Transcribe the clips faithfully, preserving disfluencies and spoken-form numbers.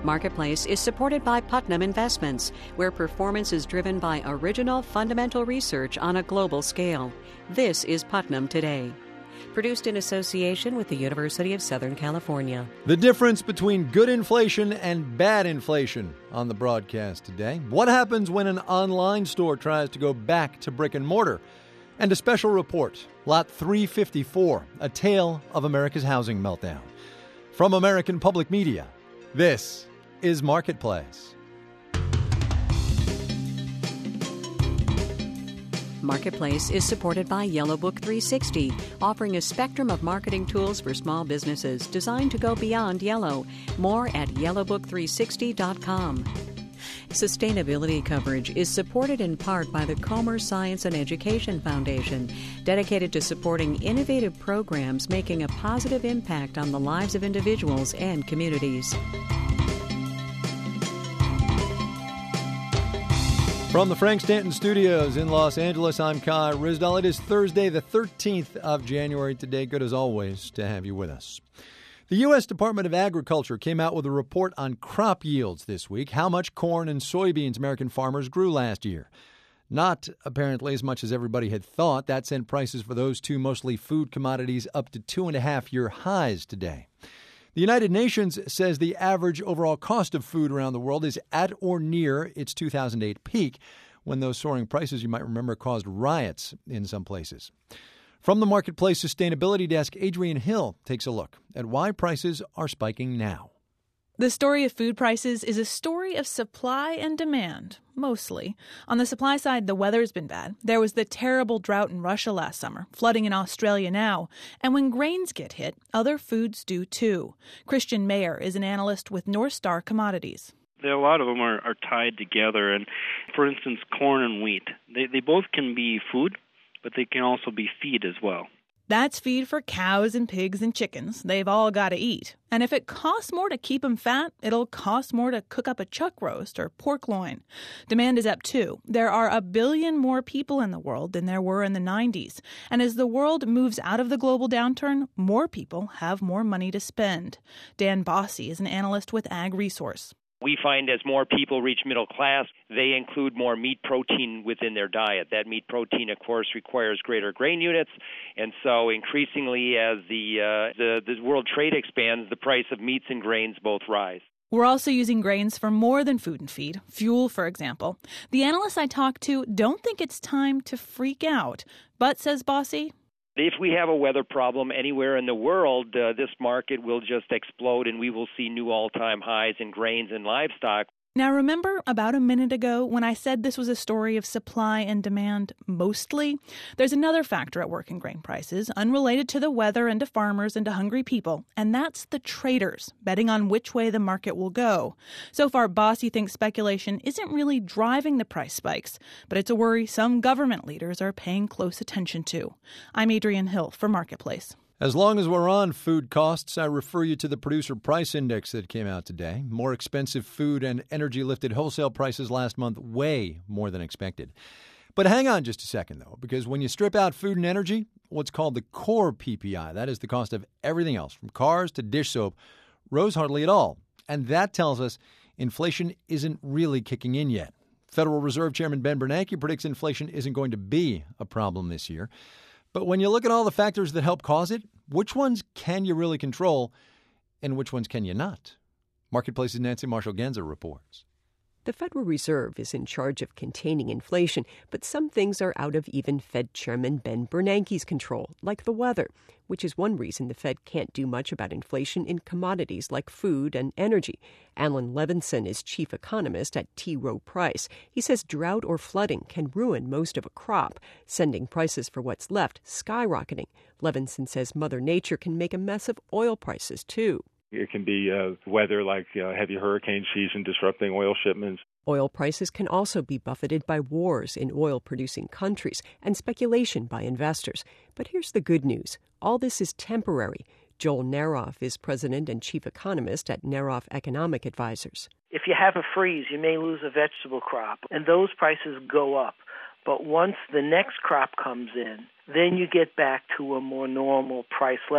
Marketplace is supported by Putnam Investments, where performance is driven by original fundamental research on a global scale. This is Putnam Today. Produced in association with the University of Southern California. The difference between good inflation and bad inflation on the broadcast today. What happens when an online store tries to go back to brick and mortar? And a special report, Lot three fifty-four, a tale of America's housing meltdown. From American Public Media, this is Marketplace. Marketplace is supported by Yellow Book three sixty, offering a spectrum of marketing tools for small businesses designed to go beyond yellow. More at yellow book three sixty dot com. Sustainability coverage is supported in part by the Comer Science and Education Foundation, dedicated to supporting innovative programs making a positive impact on the lives of individuals and communities. From the Frank Stanton Studios in Los Angeles, I'm Kai Ryssdal. It is Thursday, the thirteenth of January today. Good as always to have you with us. The U S Department of Agriculture came out with a report on crop yields this week, how much corn and soybeans American farmers grew last year. Not apparently as much as everybody had thought. That sent prices for those two mostly food commodities up to two and a half year highs today. The United Nations says the average overall cost of food around the world is at or near its two thousand eight peak, when those soaring prices, you might remember, caused riots in some places. From the Marketplace Sustainability Desk, Adrienne Hill takes a look at why prices are spiking now. The story of food prices is a story of supply and demand, mostly. On the supply side, the weather's been bad. There was the terrible drought in Russia last summer, flooding in Australia now. And when grains get hit, other foods do too. Christian Mayer is an analyst with North Star Commodities. There, a lot of them are, are tied together. And for instance, corn and wheat, they, they both can be food, but they can also be feed as well. That's feed for cows and pigs and chickens. They've all got to eat. And if it costs more to keep them fat, it'll cost more to cook up a chuck roast or pork loin. Demand is up, too. There are a billion more people in the world than there were in the nineties. And as the world moves out of the global downturn, more people have more money to spend. Dan Bossy is an analyst with Ag Resource. We find as more people reach middle class, they include more meat protein within their diet. That meat protein, of course, requires greater grain units. And so increasingly, as the, uh, the, the world trade expands, the price of meats and grains both rise. We're also using grains for more than food and feed, fuel, for example. The analysts I talked to don't think it's time to freak out. But, says Bossy, if we have a weather problem anywhere in the world, uh, this market will just explode and we will see new all-time highs in grains and livestock. Now, remember about a minute ago when I said this was a story of supply and demand mostly? There's another factor at work in grain prices, unrelated to the weather and to farmers and to hungry people, and that's the traders, betting on which way the market will go. So far, Bossy thinks speculation isn't really driving the price spikes, but it's a worry some government leaders are paying close attention to. I'm Adrienne Hill for Marketplace. As long as we're on food costs, I refer you to the Producer Price Index that came out today. More expensive food and energy lifted wholesale prices last month way more than expected. But hang on just a second, though, because when you strip out food and energy, what's called the core P P I, that is the cost of everything else, from cars to dish soap, rose hardly at all. And that tells us inflation isn't really kicking in yet. Federal Reserve Chairman Ben Bernanke predicts inflation isn't going to be a problem this year. But when you look at all the factors that help cause it, which ones can you really control and which ones can you not? Marketplace's Nancy Marshall-Genzer reports. The Federal Reserve is in charge of containing inflation, but some things are out of even Fed Chairman Ben Bernanke's control, like the weather, which is one reason the Fed can't do much about inflation in commodities like food and energy. Alan Levinson is chief economist at T. Rowe Price. He says drought or flooding can ruin most of a crop, sending prices for what's left skyrocketing. Levinson says Mother Nature can make a mess of oil prices, too. It can be uh, weather like uh, heavy hurricane season disrupting oil shipments. Oil prices can also be buffeted by wars in oil-producing countries and speculation by investors. But here's the good news. All this is temporary. Joel Naroff is president and chief economist at Naroff Economic Advisors. If you have a freeze, you may lose a vegetable crop, and those prices go up. But once the next crop comes in, then you get back to a more normal price level.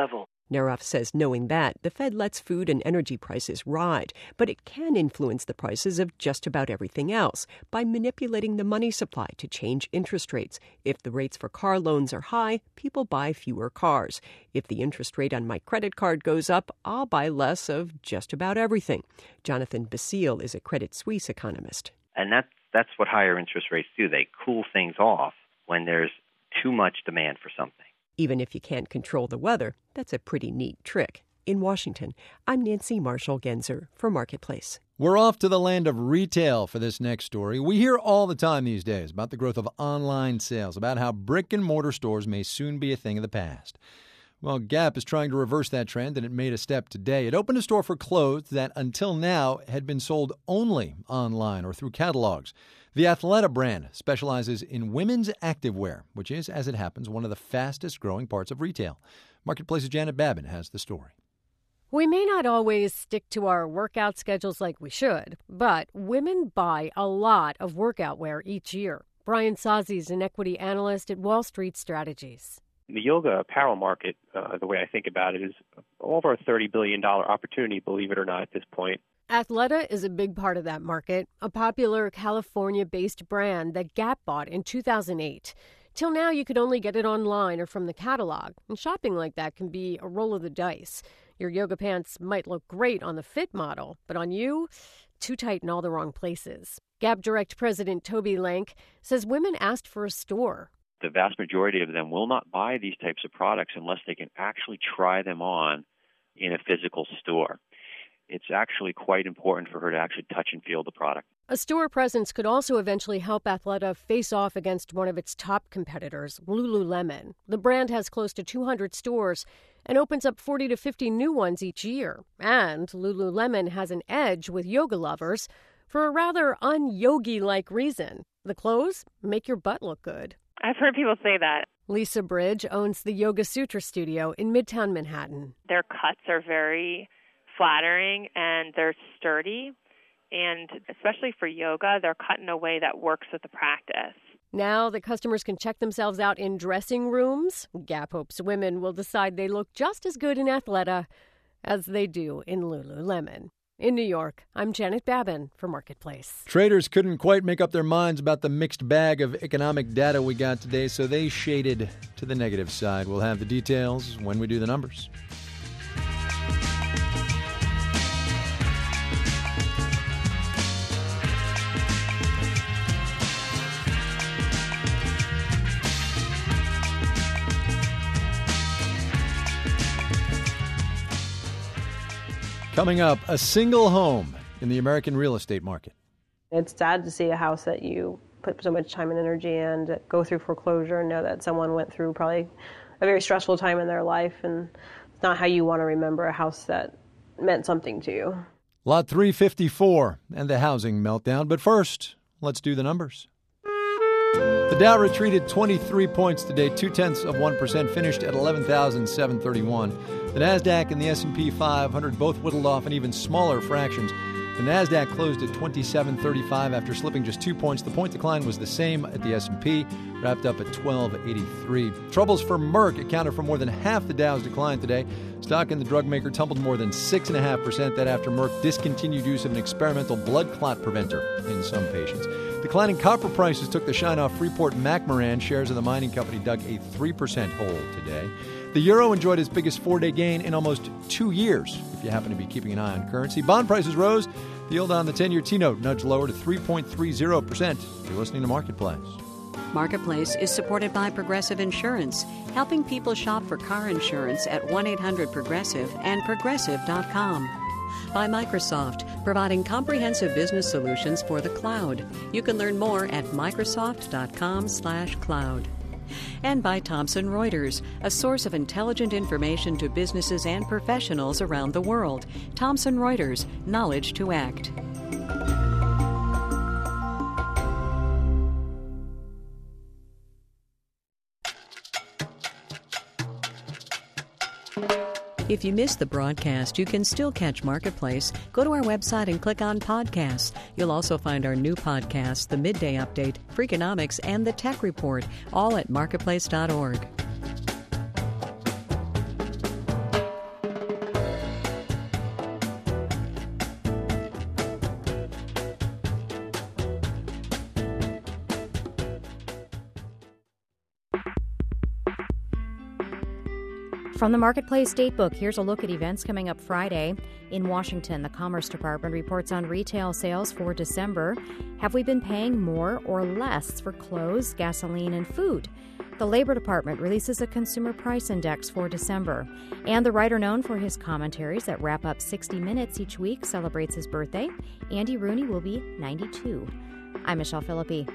Neroff says knowing that, the Fed lets food and energy prices ride, but it can influence the prices of just about everything else by manipulating the money supply to change interest rates. If the rates for car loans are high, people buy fewer cars. If the interest rate on my credit card goes up, I'll buy less of just about everything. Jonathan Basile is a Credit Suisse economist. And that's, that's what higher interest rates do. They cool things off when there's too much demand for something. Even if you can't control the weather, that's a pretty neat trick. In Washington, I'm Nancy Marshall-Genzer for Marketplace. We're off to the land of retail for this next story. We hear all the time these days about the growth of online sales, about how brick-and-mortar stores may soon be a thing of the past. Well, Gap is trying to reverse that trend, and it made a step today. It opened a store for clothes that, until now, had been sold only online or through catalogs. The Athleta brand specializes in women's activewear, which is, as it happens, one of the fastest-growing parts of retail. Marketplace's Janet Babin has the story. We may not always stick to our workout schedules like we should, but women buy a lot of workout wear each year. Brian Sozzi is an equity analyst at Wall Street Strategies. The yoga apparel market, uh, the way I think about it, is over a thirty billion dollars opportunity, believe it or not, at this point. Athleta is a big part of that market, a popular California-based brand that Gap bought in two thousand eight. Till now, you could only get it online or from the catalog, and shopping like that can be a roll of the dice. Your yoga pants might look great on the fit model, but on you, too tight in all the wrong places. Gap Direct President Toby Lank says women asked for a store. The vast majority of them will not buy these types of products unless they can actually try them on in a physical store. It's actually quite important for her to actually touch and feel the product. A store presence could also eventually help Athleta face off against one of its top competitors, Lululemon. The brand has close to two hundred stores and opens up forty to fifty new ones each year. And Lululemon has an edge with yoga lovers for a rather un-yogi-like reason. The clothes make your butt look good. I've heard people say that. Lisa Bridge owns the Yoga Sutra studio in Midtown Manhattan. Their cuts are very flattering and they're sturdy. And especially for yoga, they're cut in a way that works with the practice. Now that customers can check themselves out in dressing rooms, Gap hopes women will decide they look just as good in Athleta as they do in Lululemon. In New York, I'm Janet Babin for Marketplace. Traders couldn't quite make up their minds about the mixed bag of economic data we got today, so they shaded to the negative side. We'll have the details when we do the numbers. Coming up, a single home in the American real estate market. It's sad to see a house that you put so much time and energy in go through foreclosure and know that someone went through probably a very stressful time in their life, and it's not how you want to remember a house that meant something to you. Lot three fifty-four and the housing meltdown. But first, let's do the numbers. The Dow retreated twenty-three points today, two-tenths of one percent, finished at eleven thousand seven hundred thirty-one. The Nasdaq and the S and P five hundred both whittled off in even smaller fractions. The Nasdaq closed at twenty-seven thirty-five after slipping just two points. The point decline was the same at the S and P, wrapped up at twelve eighty-three. Troubles for Merck accounted for more than half the Dow's decline today. Stock in the drug maker tumbled more than six point five percent. That after Merck discontinued use of an experimental blood clot preventer in some patients. Declining copper prices took the shine off Freeport-McMoRan. Shares of the mining company dug a three percent hole today. The euro enjoyed its biggest four-day gain in almost two years, if you happen to be keeping an eye on currency. Bond prices rose. The yield on the ten-year T-note nudged lower to three point three zero percent. You're listening to Marketplace. Marketplace is supported by Progressive Insurance, helping people shop for car insurance at one eight hundred progressive and progressive dot com. By Microsoft, providing comprehensive business solutions for the cloud. You can learn more at microsoft dot com slash cloud. And by Thomson Reuters, a source of intelligent information to businesses and professionals around the world. Thomson Reuters, knowledge to act. If you missed the broadcast, you can still catch Marketplace. Go to our website and click on podcasts. You'll also find our new podcasts, The Midday Update, Freakonomics, and The Tech Report, all at marketplace dot org. From the Marketplace Datebook, here's a look at events coming up Friday. In Washington, the Commerce Department reports on retail sales for December. Have we been paying more or less for clothes, gasoline, and food? The Labor Department releases a consumer price index for December. And the writer known for his commentaries that wrap up sixty minutes each week celebrates his birthday. Andy Rooney will be ninety-two. I'm Michelle Philippi.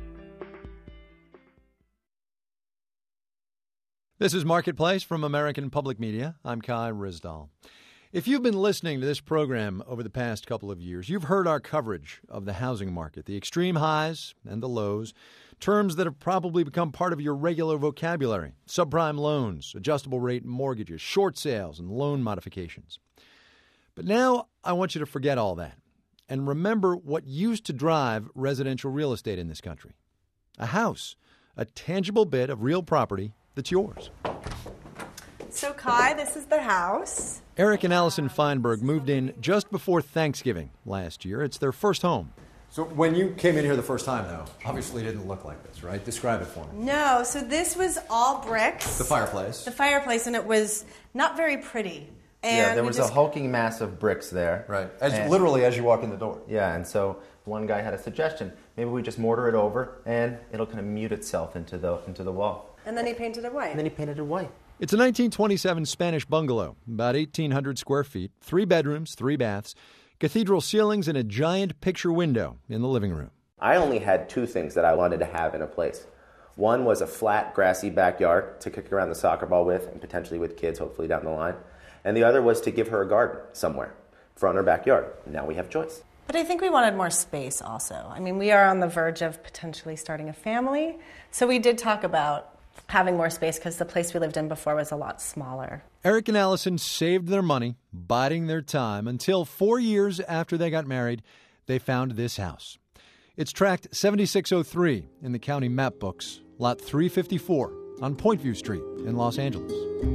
This is Marketplace from American Public Media. I'm Kai Ryssdal. If you've been listening to this program over the past couple of years, you've heard our coverage of the housing market, the extreme highs and the lows, terms that have probably become part of your regular vocabulary: subprime loans, adjustable rate mortgages, short sales, and loan modifications. But now I want you to forget all that and remember what used to drive residential real estate in this country. A house, a tangible bit of real property that's yours. So, Kai, this is the house. Eric and Allison Feinberg moved in just before Thanksgiving last year. It's their first home. So when you came in here the first time, though, obviously it didn't look like this, right? Describe it for me. No, so this was all bricks. The fireplace. The fireplace, and it was not very pretty. And yeah, there was just... a hulking mass of bricks there. Right, as and, literally as you walk in the door. Yeah, and so one guy had a suggestion. Maybe we just mortar it over, and it'll kind of mute itself into the into the wall. And then he painted it white. And then he painted it white. It's a nineteen twenty-seven Spanish bungalow, about eighteen hundred square feet, three bedrooms, three baths, cathedral ceilings, and a giant picture window in the living room. I only had two things that I wanted to have in a place. One was a flat, grassy backyard to kick around the soccer ball with, and potentially with kids, hopefully down the line. And the other was to give her a garden somewhere, front or backyard. Now we have choice. But I think we wanted more space also. I mean, we are on the verge of potentially starting a family. So we did talk about having more space because the place we lived in before was a lot smaller. Eric and Allison saved their money, biding their time, until four years after they got married, they found this house. It's tracked seventy-six oh three in the county map books, lot three fifty-four on Pointview Street in Los Angeles.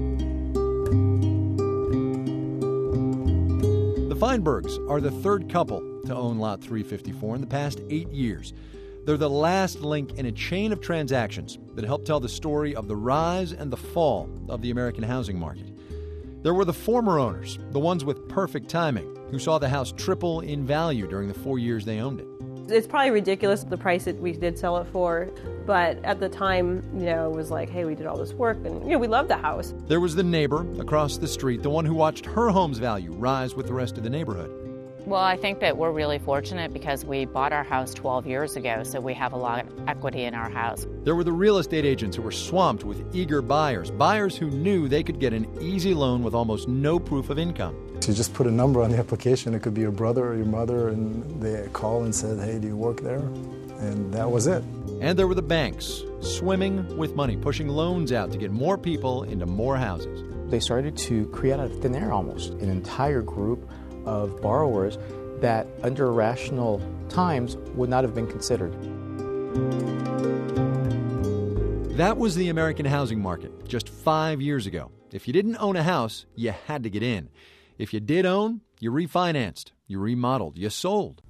The Feinbergs are the third couple to own lot three fifty-four in the past eight years. They're the last link in a chain of transactions that help tell the story of the rise and the fall of the American housing market. There were the former owners, the ones with perfect timing, who saw the house triple in value during the four years they owned it. It's probably ridiculous, the price that we did sell it for, but at the time, you know, it was like, hey, we did all this work, and, you know, we loved the house. There was the neighbor across the street, the one who watched her home's value rise with the rest of the neighborhood. Well, I think that we're really fortunate because we bought our house twelve years ago, so we have a lot of equity in our house. There were the real estate agents who were swamped with eager buyers, buyers who knew they could get an easy loan with almost no proof of income. You just put a number on the application. It could be your brother or your mother, and they call and said, hey, do you work there? And that was it. And there were the banks, swimming with money, pushing loans out to get more people into more houses. They started to create out of thin air almost an entire group of borrowers that under rational times would not have been considered. That was the American housing market just five years ago. If you didn't own a house, you had to get in. If you did own, you refinanced, you remodeled, you sold.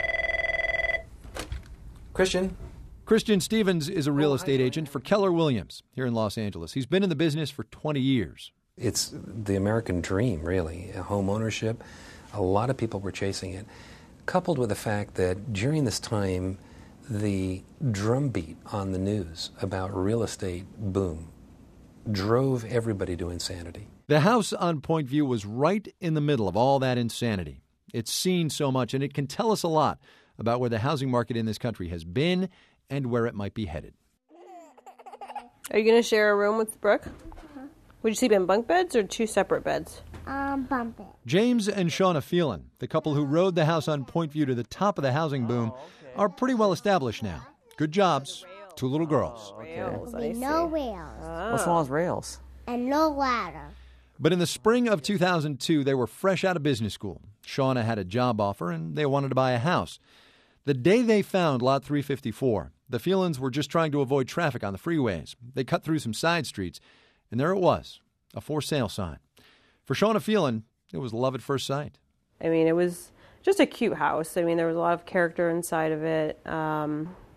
Christian. Christian Stevens is a real estate agent for Keller Williams here in Los Angeles. He's been in the business for twenty years. It's the American dream, really, home ownership. A lot of people were chasing it, coupled with the fact that during this time, the drumbeat on the news about real estate boom drove everybody to insanity. The house on Pointview was right in the middle of all that insanity. It's seen so much, and it can tell us a lot about where the housing market in this country has been and where it might be headed. Are you going to share a room with Brooke? Uh-huh. Would you sleep in bunk beds or two separate beds? Um, bunk bed. James and Shauna Phelan, the couple who rode the house on Pointview to the top of the housing boom, are pretty well established now. Good jobs, two little girls. Rails, I see. No rails. Oh. What's wrong with rails? And no ladder. But in the spring of two thousand two, they were fresh out of business school. Shauna had a job offer, and they wanted to buy a house. The day they found Lot three fifty-four, the Phelans were just trying to avoid traffic on the freeways. They cut through some side streets, and there it was, a for sale sign. For Shauna Phelan, it was love at first sight. I mean, it was just a cute house. I mean, there was a lot of character inside of it. Um,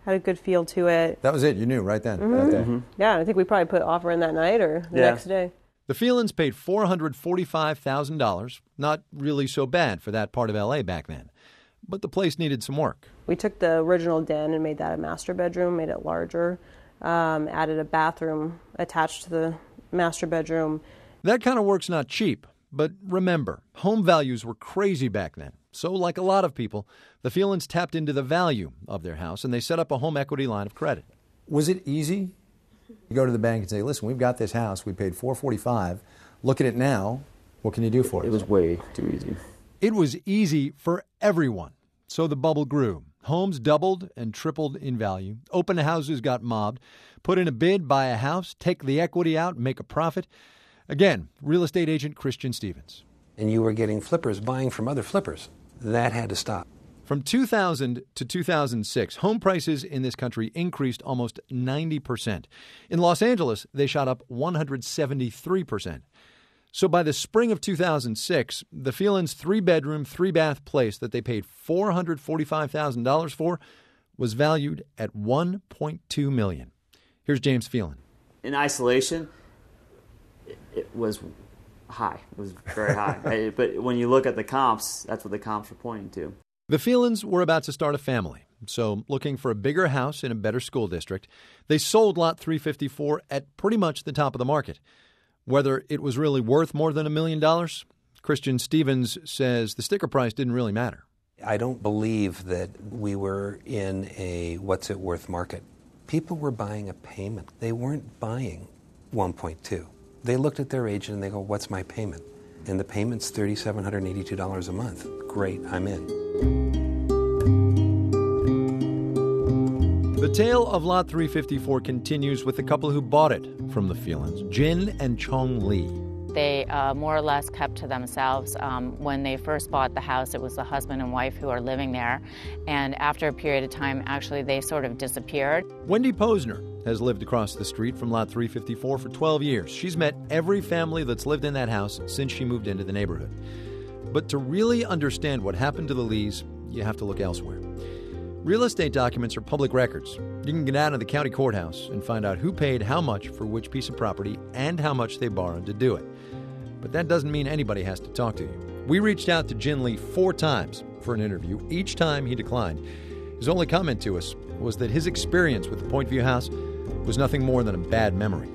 had a good feel to it. That was it. You knew right then. Mm-hmm. Right there. Mm-hmm. Yeah, I think we probably put offer in that night or the Yeah. next day. The Phelans paid four hundred forty-five thousand dollars. Not really so bad for that part of L A back then. But the place needed some work. We took the original den and made that a master bedroom, made it larger, um, added a bathroom attached to the master bedroom. That kind of work's not cheap. But remember, home values were crazy back then. So like a lot of people, the Phelans tapped into the value of their house and they set up a home equity line of credit. Was it easy? You go to the bank and say, listen, we've got this house. We paid four hundred forty-five dollars. Look at it now. What can you do for us? It was way too easy. It was easy for everyone. So the bubble grew. Homes doubled and tripled in value. Open houses got mobbed. Put in a bid, buy a house, take the equity out, make a profit. Again, real estate agent Christian Stevens. And you were getting flippers buying from other flippers. That had to stop. From two thousand to two thousand six, home prices in this country increased almost ninety percent. In Los Angeles, they shot up one hundred seventy-three percent. So by the spring of two thousand six, the Phelans' three-bedroom, three-bath place that they paid four hundred forty-five thousand dollars for was valued at one point two million dollars. Here's James Phelan. In isolation, it, it was high. It was very high. I, but when you look at the comps, that's what the comps were pointing to. The Phelans were about to start a family, so looking for a bigger house in a better school district, they sold Lot three fifty-four at pretty much the top of the market. Whether it was really worth more than a million dollars, Christian Stevens says the sticker price didn't really matter. I don't believe that we were in a what's it worth market. People were buying a payment. They weren't buying one point two. They looked at their agent and they go, what's my payment? And the payment's three thousand seven hundred eighty-two dollars a month. Great, I'm in. The tale of Lot three fifty-four continues with the couple who bought it from the Phelans, Jin and Chong Lee. They uh, more or less kept to themselves. Um, when they first bought the house, it was the husband and wife who are living there. And after a period of time, actually, they sort of disappeared. Wendy Posner has lived across the street from Lot three fifty-four for twelve years. She's met every family that's lived in that house since she moved into the neighborhood. But to really understand what happened to the Lees, you have to look elsewhere. Real estate documents are public records. You can get down to the county courthouse and find out who paid how much for which piece of property and how much they borrowed to do it. But that doesn't mean anybody has to talk to you. We reached out to Jin Lee four times for an interview. Each time he declined. His only comment to us was that his experience with the Point View house was nothing more than a bad memory.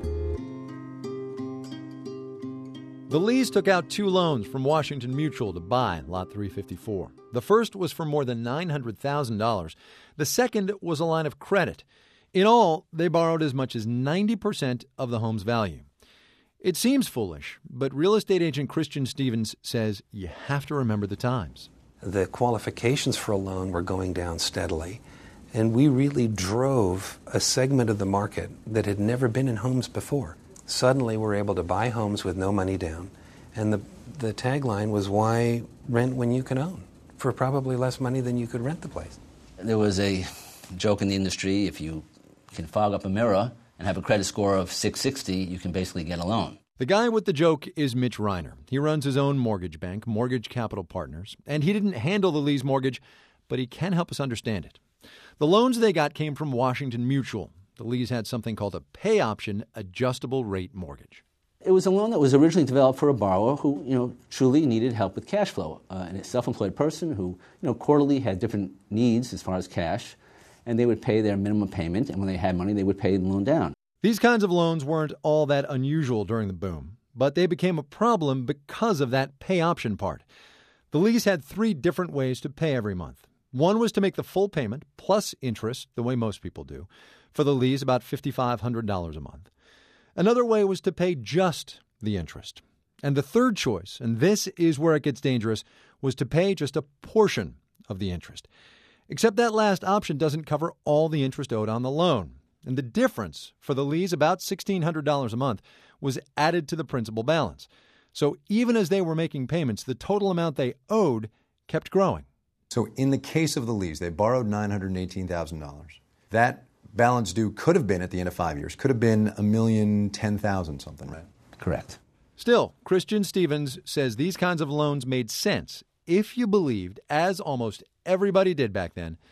The Lees took out two loans from Washington Mutual to buy Lot three fifty-four. The first was for more than nine hundred thousand dollars. The second was a line of credit. In all, they borrowed as much as ninety percent of the home's value. It seems foolish, but real estate agent Christian Stevens says you have to remember the times. The qualifications for a loan were going down steadily, and we really drove a segment of the market that had never been in homes before. Suddenly, we're able to buy homes with no money down, and the the tagline was, why rent when you can own, for probably less money than you could rent the place. There was a joke in the industry, if you can fog up a mirror and have a credit score of six sixty, you can basically get a loan. The guy with the joke is Mitch Reiner. He runs his own mortgage bank, Mortgage Capital Partners, and he didn't handle the Lee's mortgage, but he can help us understand it. The loans they got came from Washington Mutual. The Lees had something called a pay option adjustable rate mortgage. It was a loan that was originally developed for a borrower who, you know, truly needed help with cash flow. Uh, and a self-employed person who, you know, quarterly had different needs as far as cash, and they would pay their minimum payment, and when they had money, they would pay the loan down. These kinds of loans weren't all that unusual during the boom, but they became a problem because of that pay option part. The Lees had three different ways to pay every month. One was to make the full payment plus interest, the way most people do. For the Lees, about five thousand five hundred dollars a month. Another way was to pay just the interest. And the third choice, and this is where it gets dangerous, was to pay just a portion of the interest. Except that last option doesn't cover all the interest owed on the loan. And the difference for the Lees, about sixteen hundred dollars a month, was added to the principal balance. So even as they were making payments, the total amount they owed kept growing. So in the case of the Lees, they borrowed nine hundred eighteen thousand dollars. That balance due could have been, at the end of five years, could have been a million ten thousand something, right? Correct. Still, Christian Stevens says these kinds of loans made sense if you believed, as almost everybody did back then,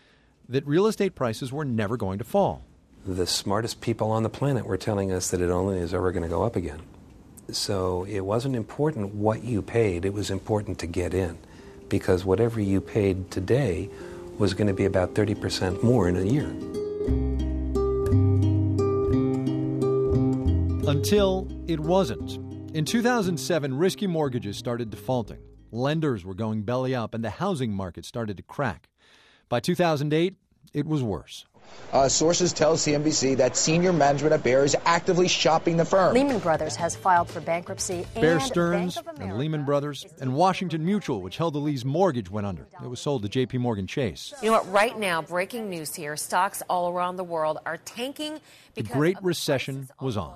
that real estate prices were never going to fall. The smartest people on the planet were telling us that it only is ever going to go up again. So it wasn't important what you paid, it was important to get in, because whatever you paid today was going to be about thirty percent more in a year. Until it wasn't. In two thousand seven, risky mortgages started defaulting. Lenders were going belly up, and the housing market started to crack. By two thousand eight, it was worse. Uh, sources tell C N B C that senior management at Bear is actively shopping the firm. Lehman Brothers has filed for bankruptcy. Bear and Stearns and Lehman Brothers and Washington Mutual, which held the Lee's mortgage, went under. It was sold to J P Morgan Chase. You know what? Right now, breaking news here. Stocks all around the world are tanking. The Great Recession was on.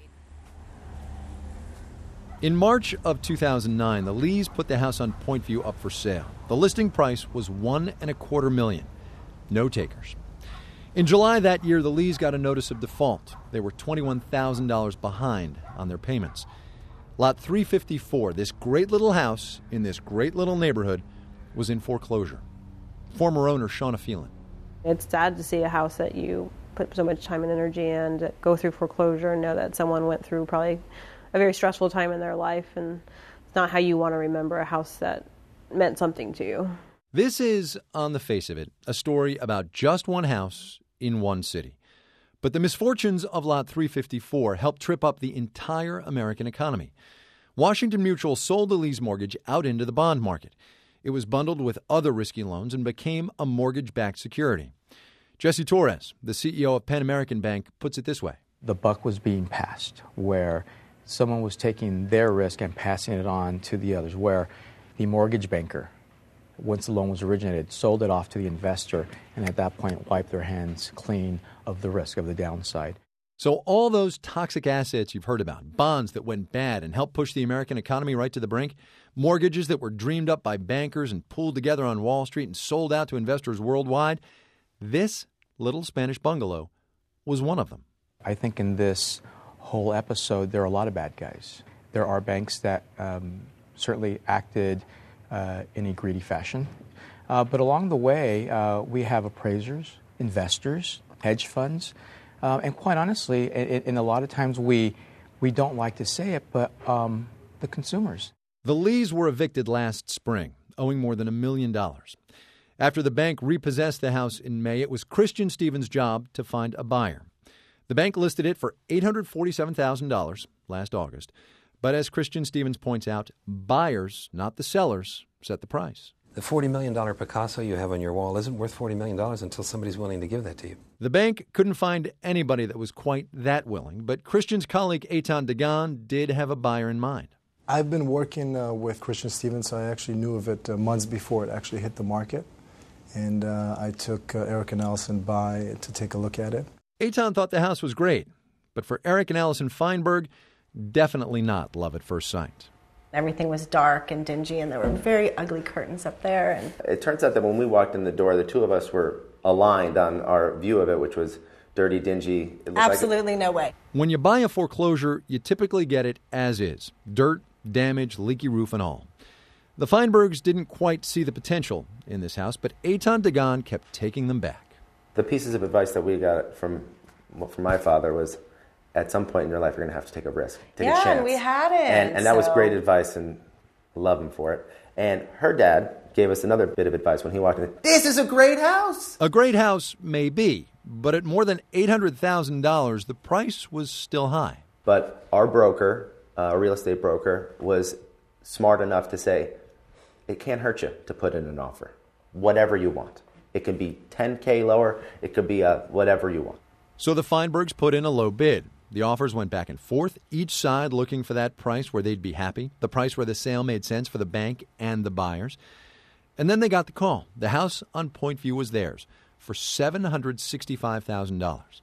In March of two thousand nine, the Lees put the house on Point View up for sale. The listing price was one and a quarter million. No takers. In July that year, the Lees got a notice of default. They were twenty-one thousand dollars behind on their payments. Lot three fifty-four, this great little house in this great little neighborhood, was in foreclosure. Former owner Shauna Phelan. It's sad to see a house that you put so much time and energy in go through foreclosure and know that someone went through probably a very stressful time in their life, and it's not how you want to remember a house that meant something to you. This is, on the face of it, a story about just one house in one city. But the misfortunes of Lot three fifty-four helped trip up the entire American economy. Washington Mutual sold the Lees mortgage out into the bond market. It was bundled with other risky loans and became a mortgage-backed security. Jesse Torres, the C E O of Pan American Bank, puts it this way. The buck was being passed, where someone was taking their risk and passing it on to the others, where the mortgage banker, once the loan was originated, sold it off to the investor and at that point wiped their hands clean of the risk of the downside. So all those toxic assets you've heard about, bonds that went bad and helped push the American economy right to the brink, mortgages that were dreamed up by bankers and pulled together on Wall Street and sold out to investors worldwide, this little Spanish bungalow was one of them. I think in this whole episode, there are a lot of bad guys. There are banks that um, certainly acted uh, in a greedy fashion. Uh, but along the way, uh, we have appraisers, investors, hedge funds, uh, and quite honestly, in, in a lot of times we we don't like to say it, but um, the consumers. The Lees were evicted last spring, owing more than a million dollars. After the bank repossessed the house in May, it was Christian Stevens' job to find a buyer. The bank listed it for eight hundred forty-seven thousand dollars last August. But as Christian Stevens points out, buyers, not the sellers, set the price. The forty million dollars Picasso you have on your wall isn't worth forty million dollars until somebody's willing to give that to you. The bank couldn't find anybody that was quite that willing, but Christian's colleague Eitan Dagan did have a buyer in mind. I've been working uh, with Christian Stevens, so I actually knew of it uh, months before it actually hit the market. And uh, I took uh, Eric and Allison by to take a look at it. Eitan thought the house was great, but for Eric and Allison Feinberg, definitely not love at first sight. Everything was dark and dingy, and there were very ugly curtains up there. And it turns out that when we walked in the door, the two of us were aligned on our view of it, which was dirty, dingy. It absolutely like no way. When you buy a foreclosure, you typically get it as is. Dirt, damage, leaky roof, and all. The Feinbergs didn't quite see the potential in this house, but Eitan Dagan kept taking them back. The pieces of advice that we got from, well, from my father was, at some point in your life, you're going to have to take a risk, take yeah, a chance. And we had it. And, and so. that was great advice, and love him for it. And her dad gave us another bit of advice when he walked in. This is a great house! A great house may be, but at more than eight hundred thousand dollars, the price was still high. But our broker, uh, a real estate broker, was smart enough to say, it can't hurt you to put in an offer. Whatever you want. It could be ten K lower. It could be uh, whatever you want. So the Feinbergs put in a low bid. The offers went back and forth, each side looking for that price where they'd be happy, the price where the sale made sense for the bank and the buyers. And then they got the call. The house on Point View was theirs for seven hundred sixty-five thousand dollars.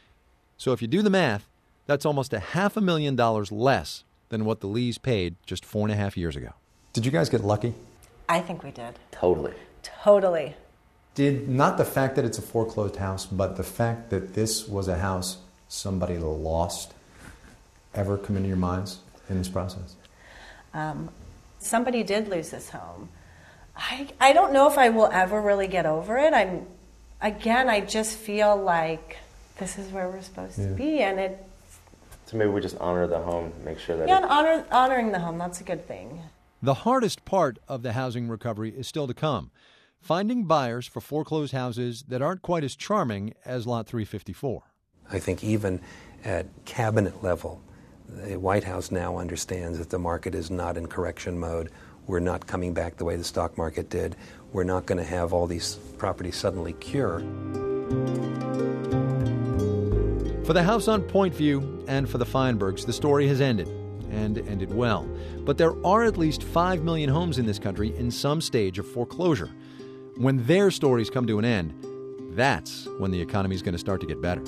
So if you do the math, that's almost a half a million dollars less than what the Lees paid just four and a half years ago. Did you guys get lucky? I think we did. Totally. Totally. Did not the fact that it's a foreclosed house, but the fact that this was a house somebody lost ever come into your minds in this process? Um, somebody did lose this home. I I don't know if I will ever really get over it. I'm again, I just feel like this is where we're supposed yeah. to be, and it. So maybe we just honor the home, make sure that. Yeah, it, and honor, honoring the home, that's a good thing. The hardest part of the housing recovery is still to come. Finding buyers for foreclosed houses that aren't quite as charming as Lot three fifty-four. I think even at cabinet level, the White House now understands that the market is not in correction mode. We're not coming back the way the stock market did. We're not going to have all these properties suddenly cure. For the house on Point View and for the Feinbergs, the story has ended, and ended well. But there are at least five million homes in this country in some stage of foreclosure. When their stories come to an end, that's when the economy is going to start to get better.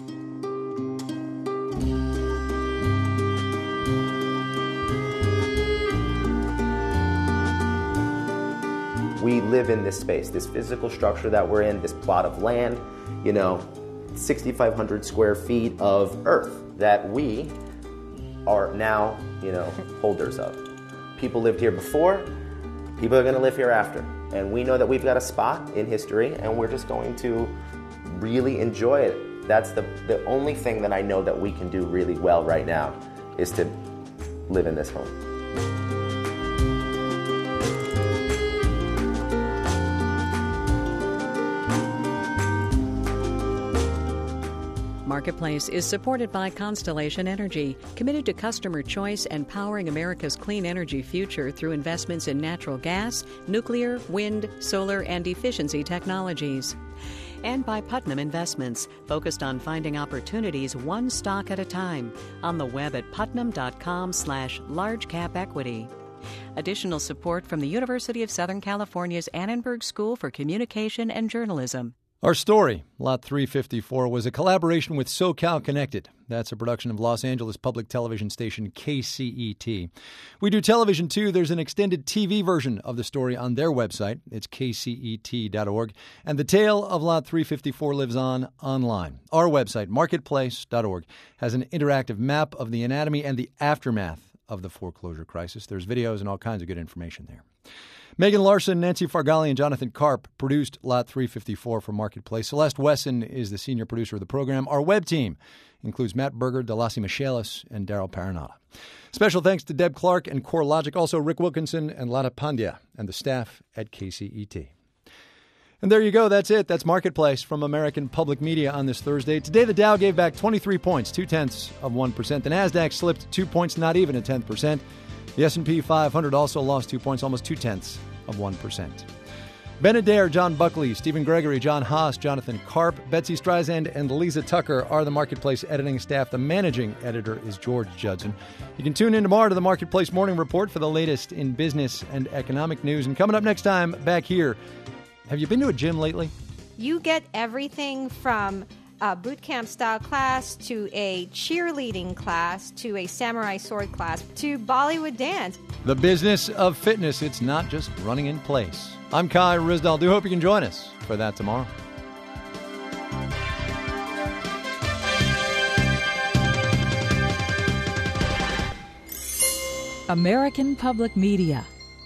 We live in this space, this physical structure that we're in, this plot of land, you know, sixty-five hundred square feet of earth that we are now, you know, holders of. People lived here before, people are going to live here after. And we know that we've got a spot in history, and we're just going to really enjoy it. That's the, the only thing that I know that we can do really well right now is to live in this home. Marketplace is supported by Constellation Energy, committed to customer choice and powering America's clean energy future through investments in natural gas, nuclear, wind, solar, and efficiency technologies. And by Putnam Investments, focused on finding opportunities one stock at a time, on the web at putnam.com slash largecap-equity. Additional support from the University of Southern California's Annenberg School for Communication and Journalism. Our story, Lot three fifty-four, was a collaboration with SoCal Connected. That's a production of Los Angeles public television station K C E T. We do television, too. There's an extended T V version of the story on their website. It's K C E T dot org. And the tale of Lot three fifty-four lives on online. Our website, marketplace dot org, has an interactive map of the anatomy and the aftermath of the foreclosure crisis. There's videos and all kinds of good information there. Megan Larson, Nancy Fargali, and Jonathan Karp produced Lot three fifty-four for Marketplace. Celeste Wesson is the senior producer of the program. Our web team includes Matt Berger, Delasi Michaelis, and Daryl Paranotta. Special thanks to Deb Clark and CoreLogic, also Rick Wilkinson and Lana Pandya, and the staff at K C E T. And there you go. That's it. That's Marketplace from American Public Media on this Thursday. Today, the Dow gave back twenty-three points, two-tenths of one percent. The NASDAQ slipped two points, not even a tenth percent. The S and P five hundred also lost two points, almost two-tenths of one percent. Ben Adair, John Buckley, Stephen Gregory, John Haas, Jonathan Karp, Betsy Streisand, and Lisa Tucker are the Marketplace editing staff. The managing editor is George Judson. You can tune in tomorrow to the Marketplace Morning Report for the latest in business and economic news. And coming up next time, back here, have you been to a gym lately? You get everything from a boot camp style class to a cheerleading class to a samurai sword class to Bollywood dance. The business of fitness, it's not just running in place. I'm Kai Ryssdal. Do hope you can join us for that tomorrow. American Public Media.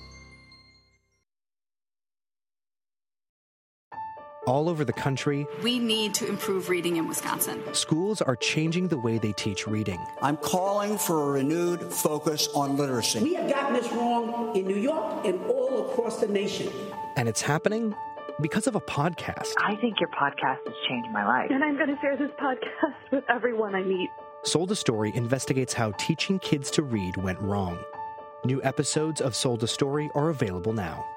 All over the country, we need to improve reading in Wisconsin. Schools are changing the way they teach reading. I'm calling for a renewed focus on literacy. We have gotten this wrong in New York and all across the nation. And it's happening because of a podcast. I think your podcast has changed my life. And I'm going to share this podcast with everyone I meet. Sold a Story investigates how teaching kids to read went wrong. New episodes of Sold a Story are available now.